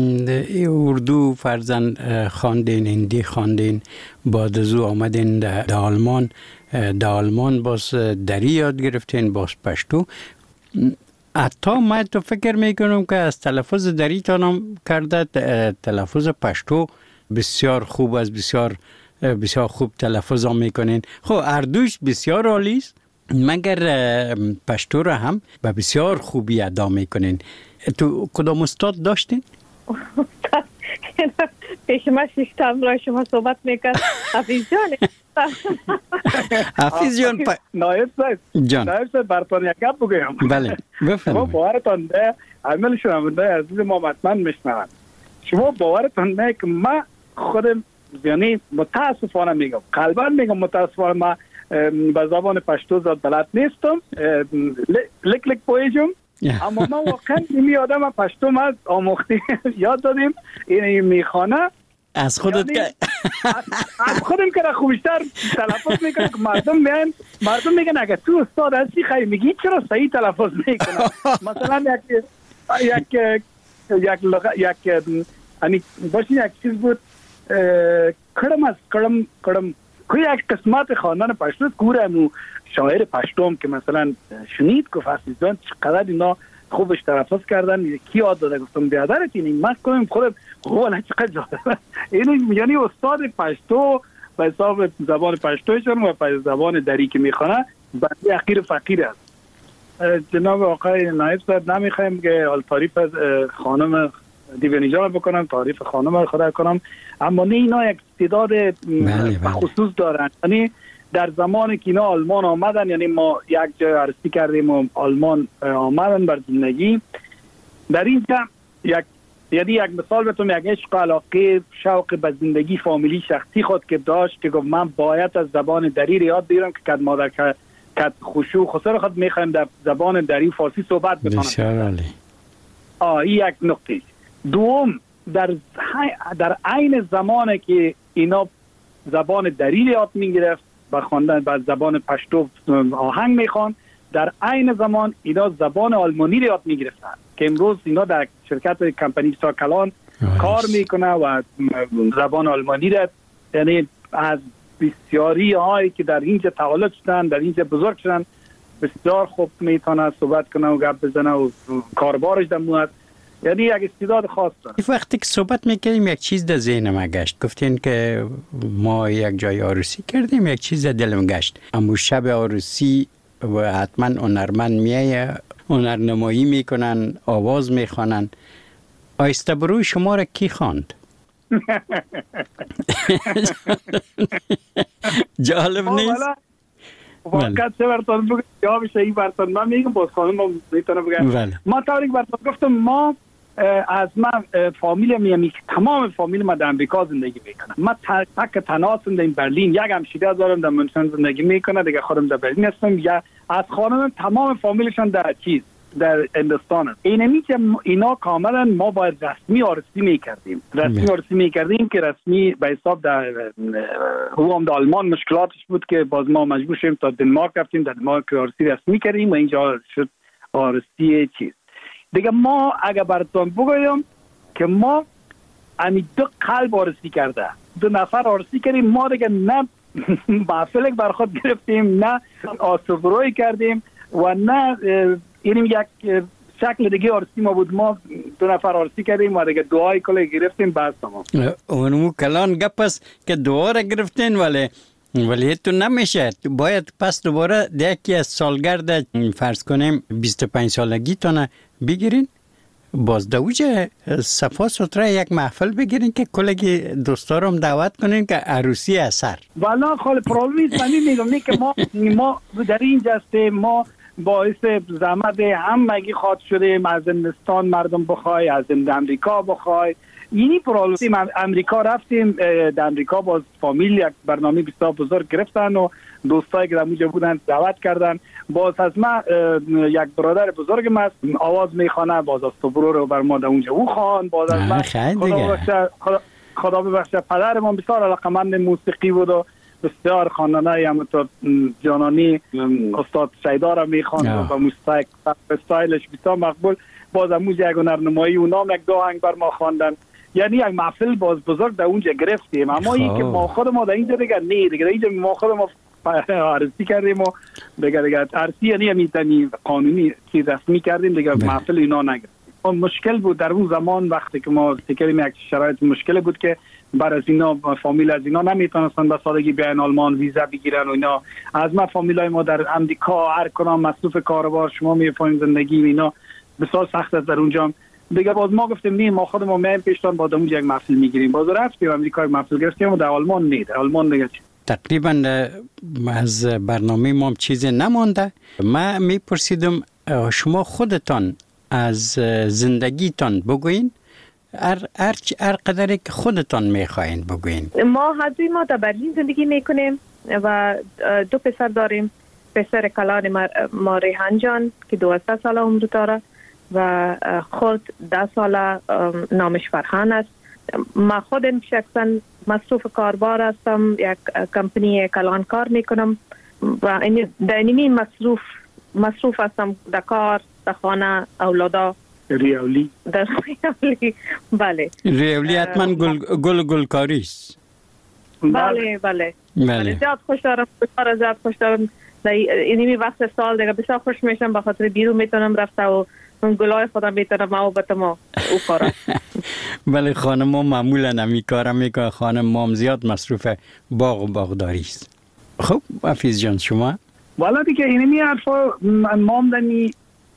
اردو فرزن خواندین، هندی خواندین، بعد از او آمدین در آلمان. در آلمان باز دری یاد گرفتین، باز پشتو. حتی من تو فکر میکنم که از تلفظ دری تانم کرده تلفظ پشتو بسیار خوب است، بسیار بسیار خوب تلفظ هم میکنین. خب اردوش بسیار عالی است مگر پشتو را هم به بسیار خوبی ادا میکنین. تو کدام استاد داشتین؟ پیش ما شیشتم را شما صحبت میکرد حفیظ جان. حفیظ جان نایب صاحب جان نایب صاحب براتون یک گپ بگم. بله بفرمایید. شما باورتون ده عمل شنونده عزیز ما حتما میشنون. شما باورتون نه که ما خودم یعنی متاسفانه میگم، قلبا میگم متاسفانه ما به زبان پشتو زیاد بلد نیستم، لک لک پویجم، اما ما واقعا این آدم پشتو ما آموختی یاد دادیم این میخوانه از خودت که از خودم که خوبشتر تلفظ میکنه که مردم میگن مردم میگن اگه تو استاد هستی خیلی میگی چرا صحیح تلفظ میکنه. مثلا یک یک یک یک یعنی باشین یک چیز بود کڑم از کڑم کڑم کوئی یک قسمت خواندن پشتو کورم شاعر پشتوم که مثلا شنید که فاسیزان چقدر اینا خوبش تلفظ کردن کی یاد داده گفتم بیادرت این من کنم خودم والا چقدر جالب این یعنی استاد پشتو به حساب زبان پشتوشون و به زبان دری که میخونه بنده حقیر فقیر است. جناب آقای نایب صاحب نمیخوایم که تعریف از خانم دیوانی جان بکنم، تعریف خانم رو خدا کنم، اما نه اینا یک استعداد خصوص دارن. یعنی در زمانی که اینا آلمان آمدن، یعنی ما یک جای عرضی کردیم و آلمان آمدن بر زندگی در اینجا یک یعنی یک مثال بتونم یک عشق علاقه شوق به زندگی فامیلی شخصی خود که داشت که گفت من باید از زبان دری یاد بگیرم که کد مادر کد خشوع خسر خود میخوایم در زبان دری فارسی صحبت بکنم. بسیار عالی. آه این یک نقطه. دوم در در عین زمانی که اینا زبان دری یاد میگرفت با خواندن با زبان پشتو آهنگ میخوان، در عین زمان اینا زبان آلمانی یاد میگرفتن که امروز اینا در شرکت کمپانی ساکلان کار میکنه و زبان آلمانی را یعنی از بسیاری هایی که در اینجا تولد شدن در اینجا بزرگ شدن بسیار خوب میتونه صحبت کنه و گپ بزنه و کاربارش دمواد، یعنی یک استعداد خاص داره. وقتی که صحبت میکردیم یک چیز در ذهنم گشت، گفتین که ما یک جای عروسی کردیم یک چیز در دلم گشت، اما شب عروسی و حتما هنرمند میایه هنرنمایی میکنن، آواز میخوانن. آیسته بروی شما را کی خواند؟ جالب نیست؟ واقعا چه برتان بگم جواب شایی برتان من میگم باز خانم میتونه بگم. ما طوری که برتان گفتم ما از من فامیل میامی تمام فامیل ما در امریکا زندگی میکنه. ما تک تنها در برلین یک همشیره دارم در منشن زندگی میکنه دیگه. خودم در برلین هستم. یا از خانم تمام فامیلشان در چیز در هندوستان است. اینمی که اینا کاملا ما باید رسمی آرسی میکردیم رسمی آرسی میکردیم که رسمی به حساب در او هم در آلمان مشکلاتش بود که باز ما مجبور شدیم تا دنمارک رفتیم. در دنمارک آرسی رسمی کردیم و اینجا شد آرسی چیز دیگه. ما اگر براتون بگویم که ما امی دو قلب آرسی کرده، دو نفر آرسی کردیم. ما دیگه نه محفل بر خود گرفتیم، نه آسفروی کردیم و نه اینیم یک شکل دیگه آرسی ما بود. ما دو نفر آرسی کردیم و دیگه دعای کلی گرفتیم. بس تمام. اونمو کلان گپ است که دعا را گرفتین ولی ولی تو نمیشه. باید پس دوباره یکی از سالگرد فرض کنیم بیست و پنج سالگی تونه بگیرین، باز دوجه صفا سطره یک محفل بگیرین که کلگی دوستارم دعوت کنین که عروسی اثر. والا خاله پرابلمی است. من میگم که ما ما در اینجا هستیم. ما باعث زحمت همگی خاط شدیم. از هندوستان مردم بخوای، از امریکا بخوای. اینی پرابلم. امریکا رفتیم، در امریکا باز فامیل یک برنامه بسیار بزرگ گرفتن و دوستایی که در اونجا بودن دعوت کردن. باز از ما یک برادر بزرگ ما آواز میخوانه، باز از تو رو بر ما در اونجا او خوان. باز از ما خدا ببخشه خدا ببخشه پدرم بسیار علاقمند موسیقی بود و بسیار خواننده همونطور جانانی استاد شیدا میخوان و موسیقی استایلش بسیار مقبول. باز اونجا یک هنرنمایی اونام یک دو آهنگ بر ما خواندن. یعنی یک محفل باز بزرگ در اونجا گرفتیم. اما این که ما خود ما در اینجا دیگه نه دیگه اینجا ما خود ما عرضی کردیم و دیگه دیگه عرضی یعنی میتونی قانونی چیز رسمی کردیم دیگه محفل اینا نگرفتیم. مشکل بود در اون زمان وقتی که ما فکریم یک شرایط مشکل بود که بر از اینا فامیل از اینا نمیتونستن به سادگی بیان آلمان ویزا بگیرن و اینا. از ما فامیلای ما در امریکا هر کدام مصروف کاروبار شما میفهمید زندگی اینا بسیار سخت است در اونجا دیگه. باز ما گفتیم نه ما خودمون میایم پیشتان با اونجا یک محفل میگیریم. باز رفتیم امریکا یک محفل گرفتیم و در آلمان نه. در آلمان دیگه تقریبا از برنامه ما چیزی نمانده. من میپرسیدم شما خودتان از زندگیتان بگوین، هر هر هر قدری که خودتان میخواین بگوین. ما حضوی ما در برلین زندگی میکنیم و دو پسر داریم. پسر کلان ما ریحان جان که دوازده ساله عمر داره و خود ده ساله نامش فرحان است. ما خودم شخصا مصروف کاربار هستم، یک کمپانی کلان کار میکنم و در این مصروف مصروف هستم در کار، در خانه، اولادا. ریولی در ریولی بله. ریولی حتما گل گل گلکاری است. بله بله بله. زیاد خوش دارم، بسیار زیاد خوش دارم. در اینمی وقت سال دیگه بسیار خوش میشم به خاطر بیرون میتونم رفته و اون گلای خودم میتونم ما و بتما او کارا. بله خانم ما معمولا نمی کارم میکنه. خانم مام زیاد مصروف باغ و باغداری است. خب حفیظ جان شما؟ والا دیگه اینمی حرفا مام دنی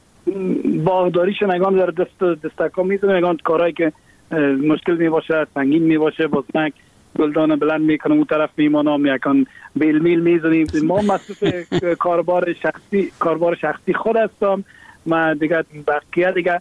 باغداریش نگان در دست دستکا میتونه نگان کارهایی که مشکل می باشه سنگین می باشه باز نک گلدان بلند میکنم اون طرف میمانم یکان بیل میل میزنیم. ما مصروف کاربار شخصی کاربار شخصی خود هستم. ما دیگه بقیه دیگه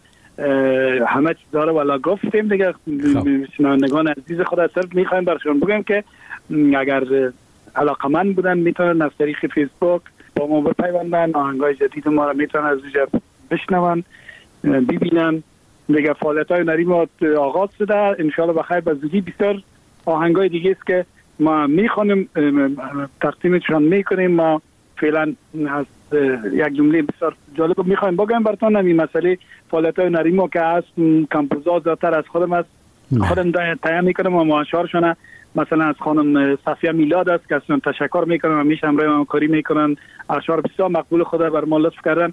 همه چیز داره والا گفتیم دیگه. شنوندگان عزیز خود از طرف میخوایم برشون بگم که اگر علاقمند بودن میتونن از طریق فیسبوک با ما بپیوندن، آهنگای جدید ما رو میتونن از اونجا بشنون ببینن. دیگه فعالیت های هنری ما آغاز شده انشالله بخیر به زودی. بسیار آهنگای دیگه است که ما میخوانیم تقدیمشان میکنیم. ما فعلا از یک جمله بسیار جالب میخوایم بگم براتون. این مسئله فعالیت های هنری ما که هست کمپوزا زیادتر از خودم است. خودم تایید میکنم و معاشرشونه مثلا از خانم صفیه میلاد است که اصلا تشکر میکنم و میشه همراه ما کاری میکنن. اشعار بسیار مقبول خدا بر ما لطف کردن.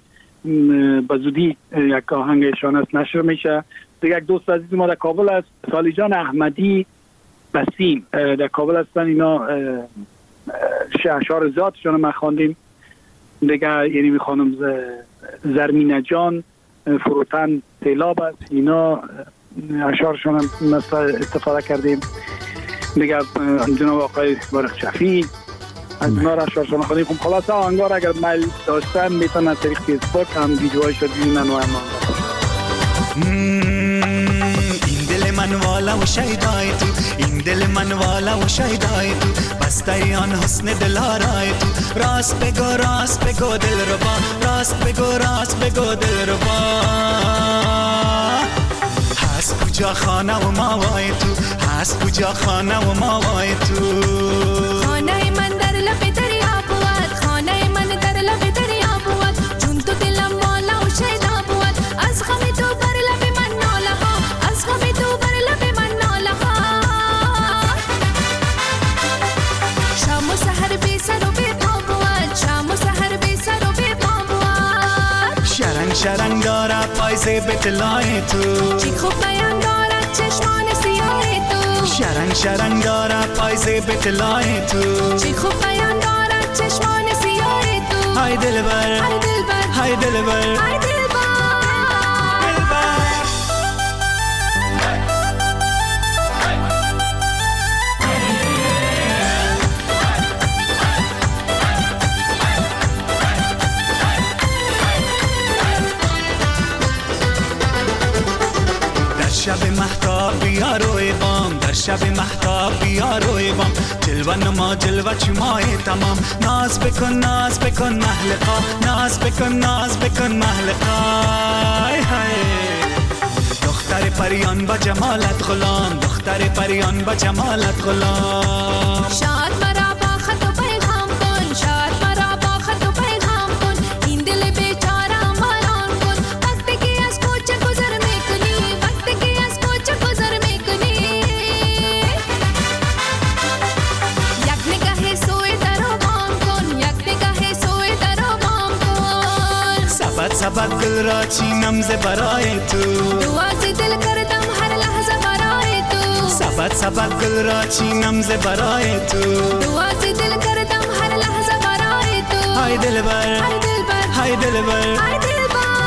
به زودی یک آهنگشان است نشر میشه. دیگه یک دوست عزیز ما در کابل است، سالی جان احمدی بسیم در کابل هستن. اینا اشعار زیادشون ما خواندیم دیگه. یعنی خانم زرمینه جان، فروتن سیلاب است. اینا اشعارشان هم استفاده کردیم. دیگه جناب آقای بارق شفی از اینا را اشعارشان خواندیم. خب خلاصه آهنگار اگر میل داشتن میتونن از طریق فیسبوک هم ویدیوهایش رو ببینن و هم این دل من والا و شیدای تو، این دل من والا و شیدای تو، بسته آن حسن دلارای تو. راست بگو راست بگو دل ربا، راست بگو راست بگو دل ربا. هست کجا خانه و ماوای تو، هست کجا خانه و ماوای تو. خانه من در لب دریا بود، خانه من در لب دریا بود. چون تو دلم والا و شیدا بود، از غم تو بر لب من ناله ها، از غم تو بر لب من ناله ها. شام و سحر بی سر و بی پا بود، شام و سحر بی سر و بی پا بود. شرنگ شرنگ داره پایز بتلای تو، چی خوب بیان دارد چشمان سیاه تو. شرنگ شرنگ داره پایز بتلای تو، چی خوب بیان دارد چشمان سیاه تو. های دلبر های دلبر های دلبر های دلبر. شب مهتاب بیا روی بام، در شب مهتاب بیا روی بام. جلوه نما جلوه چمای تمام، ناز بکن ناز بکن محلقا، ناز بکن ناز بکن محلقا. دختر پریان با جمالت غلام، دختر پریان با جمالت غلام. شاد مرا با خط و پیغام کن، شاد مرا با خط و پیغام کن. این دل بیچاره مالان کن، وقتی که از کوچه گذر میکنی، وقتی که از کوچه گذر میکنی. یک نگاه سوی در و بام کن، یک نگاه سوی در و بام کن. سبت سبت دل را چینم ز برای تو، دعا ز دل کردم هر لحظه برای تو. سبت سبت دل را چینم ز برای تو، دعا ز دل کردم هر لحظه برای تو. های دلبر های دلبر های دلبر های دلبر.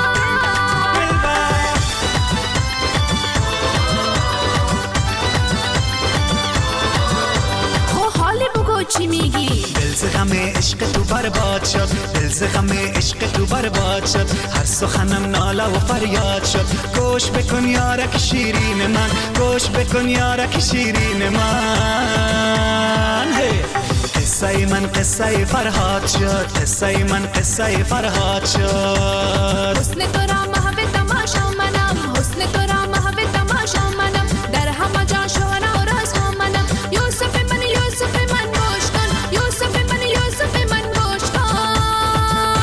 خو حالی بگو چی میگی؟ دل ز غم عشق تو برباد شد، دل ز غم عشق تو برباد شد. هر سخنم ناله و فریاد شد. گوش بکن یارک شیرین من، گوش بکن یارک شیرین من. قصه من قصه فرهاد شد، قصه من قصه فرهاد شد. حسن تو را محو تماشا منم، حسن تو را محو تماشا منم. در همه جا شهره و راز ها منم. یوسف من یوسف من گوش کن، یوسف من یوسف من گوش کن.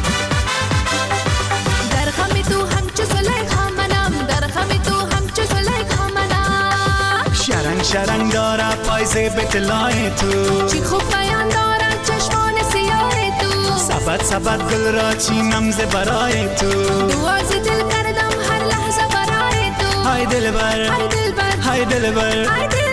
در غم تو همچو زلیخا منم، در غم تو همچو زلیخا منم. شرنگ شرنگ داره پایز بتلای تو، چی خوب بیان دارد چشمان سیاه تو. سبت سبت دل را چینم ز برای تو، دعا ز دل کردم هر لحظه برای تو. های دلبر های دلبر های دلبر های دلبر.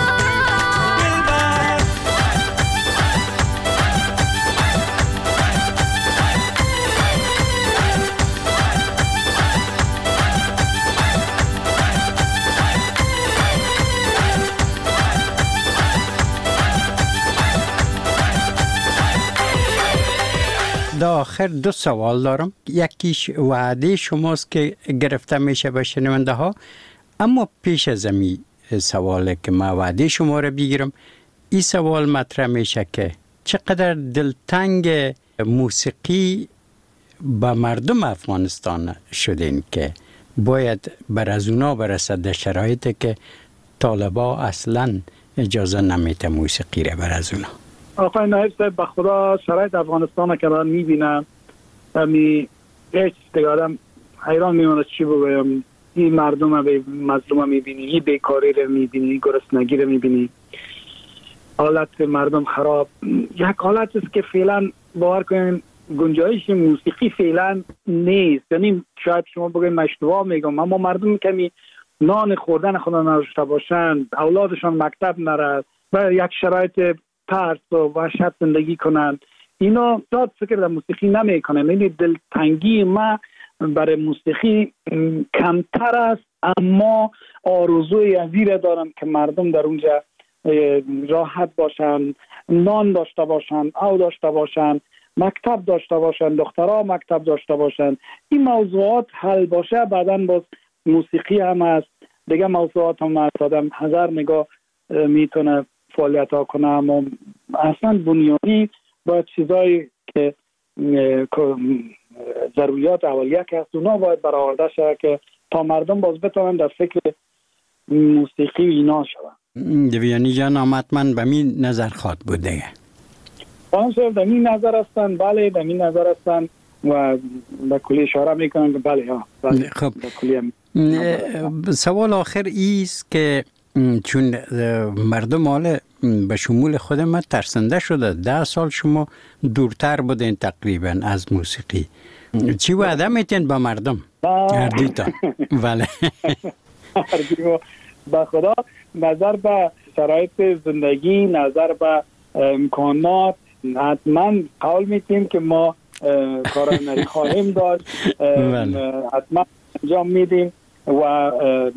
دا آخر دو سوال دارم. یکیش وعده شماست که گرفته میشه به شنونده ها، اما پیش از این سواله که ما وعده شما رو بگیرم، این سوال مطرح میشه که چقدر دلتنگ موسیقی به مردم افغانستان شدین که باید بر از اونا برسد در شرایطی که طالبا اصلا اجازه نمیده موسیقی رو بر از اونا. آقای نایب صاحب به خدا شرایط افغانستان که من میبینم می هیچ دیگرم حیران میمونه چی بگویم. این مردم مظلوم میبینی، این بیکاری رو میبینی، این گرسنگی رو میبینی، حالت مردم خراب. یک حالت است که فعلا باور کنین گنجایش موسیقی فعلا نیست. یعنی شاید شما بگویم اشتباه میگم، اما مردم کمی نان خوردن خدا نداشته باشند، اولادشان مکتب نرد و یک شرایط ترس و وحشت زندگی کنند، اینا زیاد فکر در موسیقی نمیکنن. یعنی دلتنگی ما برای موسیقی کمتر است، اما آرزوی عزیز دارم که مردم در اونجا راحت باشن، نان داشته باشن، آب داشته باشن، مکتب داشته باشن، دخترها مکتب داشته باشن. این موضوعات حل باشه، بعداً باز موسیقی هم است، دیگه موضوعات هم است، آدم هزار نگاه میتونه فعالیت ها کنه. اما اصلا بنیانی باید چیزایی که ضروریات اولیه که هست اونا باید برآورده شود که تا مردم باز بتونن در فکر موسیقی اینا شون. دویانی جان آمدمن به می نظر خواد بوده خانم صاحب در این نظر هستن، بله در این نظر هستن و به کلی اشاره میکنن که بله ها بله. خب هم... سوال آخر ایست که چون مردم حال به شمول خود ما ترسنده شده، ده سال شما دورتر بودین تقریبا از موسیقی، چی وعده میتین با مردم؟ هردیتان بله به خدا نظر به شرایط زندگی، نظر به امکانات حتما قول میتیم که ما کار هنری خواهیم داشت، حتما انجام میدیم و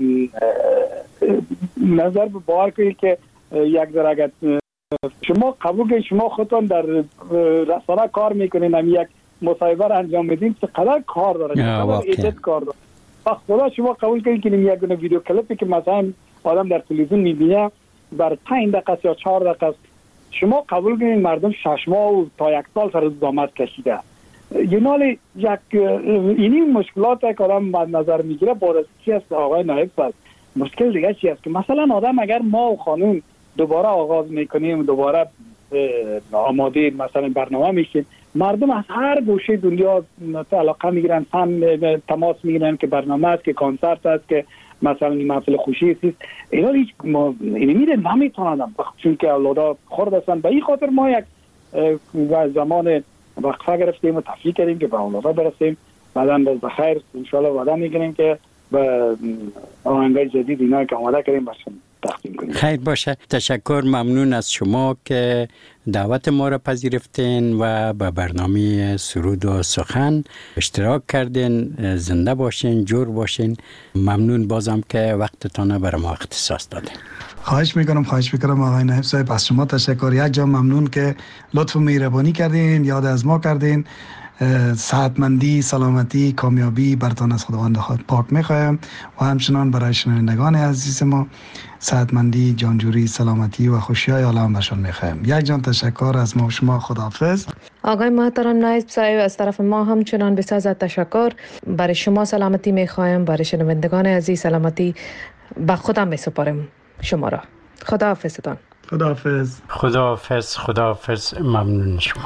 نظر به باور کنید که یک درجه شما قبول کنید شما خودتون در رسانه کار میکنین، هم یک مصاحبه را انجام میدین چقدر کار داره، چقدر ایجاد کار داره. خدا شما قبول کنید که یک دونه ویدیو کلیپی که مثلا آدم در تلویزیون میبینه بر پنج دقیقه یا چهار دقیقه، شما قبول کنید مردم شش ماه و تا یک سال سر زحمت کشیده. یعنی یک اینی مشکلات که آدم نظر میگیره بارش چی است آقای نایب صاحب؟ مشکل دیگه چی است که مثلا آدم اگر ما و خانم دوباره آغاز میکنیم، دوباره آماده مثلا برنامه میشیم، مردم از هر گوشه دنیا علاقه میگیرن، فن تماس میگیرن که برنامه است، که کنسرت است، که مثلا این محفل خوشی است. اینا هیچ اینی میره نمیتونن چون که اولادا خرد هستن. به این خاطر ما یک زمان وقفه گرفتیم و تفریح کردیم که به اولادا برسیم، بعدا باز بخیر ان شاء الله وعده میگیریم که به آهنگای جدید اینا که آماده کردیم باشیم تقدیم کنیم. خیر باشه، تشکر، ممنون از شما که دعوت ما را پذیرفتین و به برنامه سرود و سخن اشتراک کردین. زنده باشین، جور باشین. ممنون بازم که وقتتان برای ما اختصاص دادین. خواهش میکنم خواهش میکنم آقای نایب صاحب، از شما تشکر. یک جا ممنون که لطف و مهربانی کردین، یاد از ما کردین. صحتمندی، سلامتی، کامیابی برتان از خداوند پاک میخوایم و همچنان برای شنوندگان عزیز ما صحتمندی، جانجوری، سلامتی و خوشی های عالم برشان میخوایم. یک جان تشکر از ما و شما. خداحافظ. آقای محترم نایب صاحب، از طرف ما همچنان بسیار از تشکر. برای شما سلامتی میخوایم، برای شنوندگان عزیز سلامتی به خودم میسپارم شما را. خداحافظتان. خداحافظ. خداحافظ. خداحافظ. ممنون شما.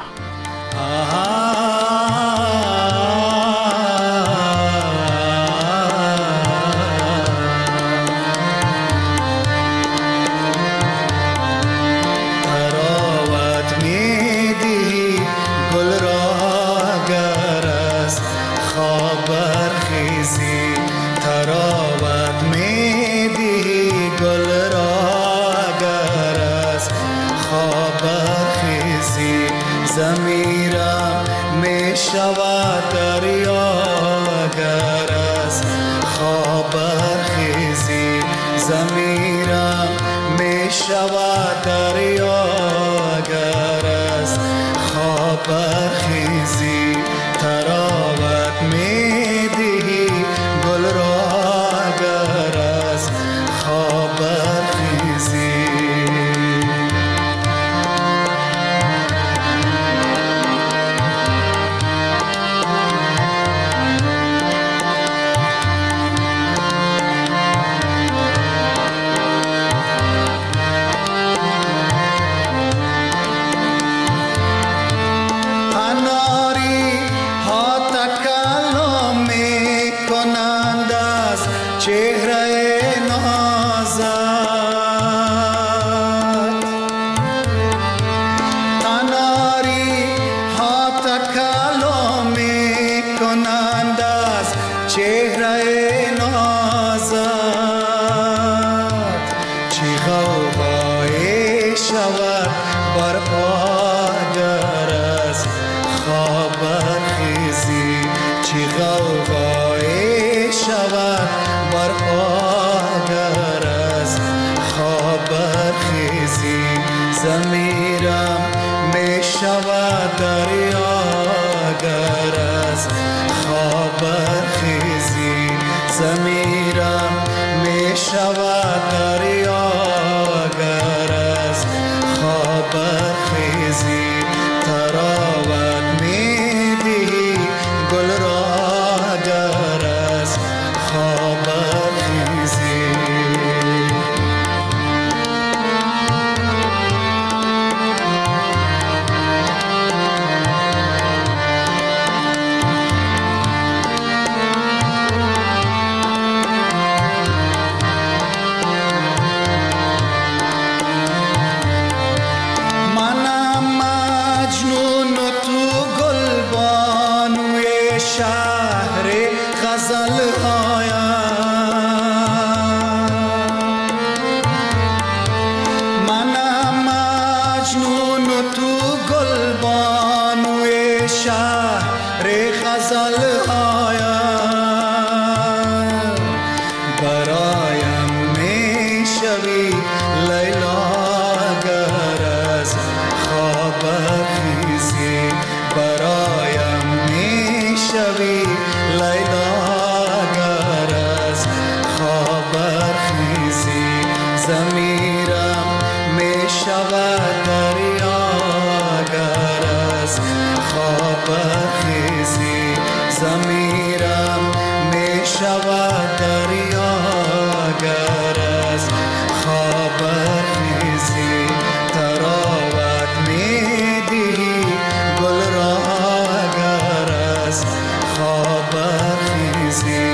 شود بر آگرز برایم می شوی لیلا گر از خواب خیزی برایم می شوی لیلا گر از خواب خیزی زمیرم می شود دریا گر از خواب خیزی زمیرم می شود دریا گر از خواب خیزی تراوت می دهی گل را گر از خواب خیزی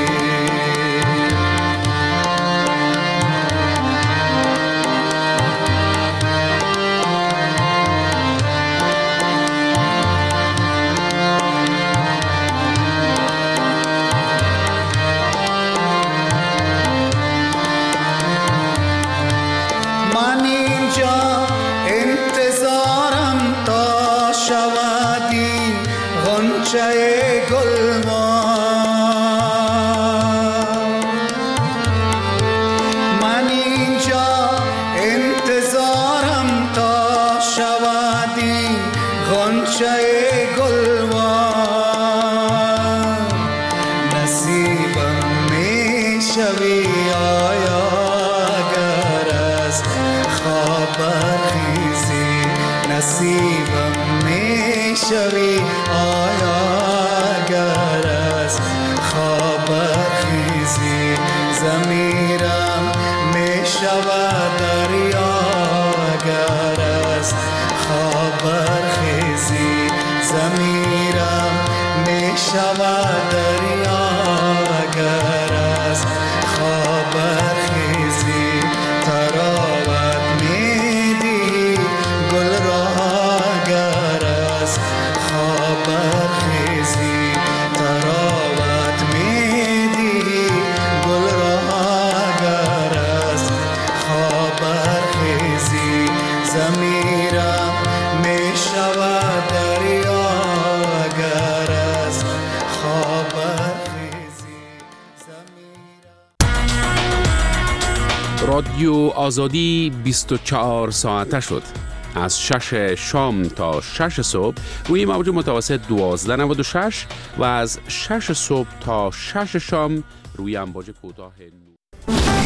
رادیو آزادی بیست و چهار ساعته شد. از شش شام تا شش صبح روی موج متوسط دوازده و نود و شش و از شش صبح تا شش شام روی امواج کوتاه